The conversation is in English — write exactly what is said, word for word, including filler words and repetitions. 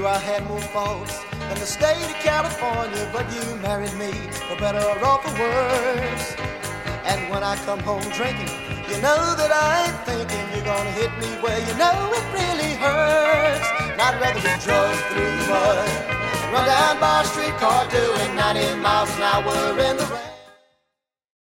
you I had more faults than the state of California, but you married me for better or for worse. And when I come home drinking, you know that I ain't thinking you're gonna hit me where you know it really hurts. And I'd rather be drove through the mud, run down by a streetcar doing ninety miles an hour in the rain.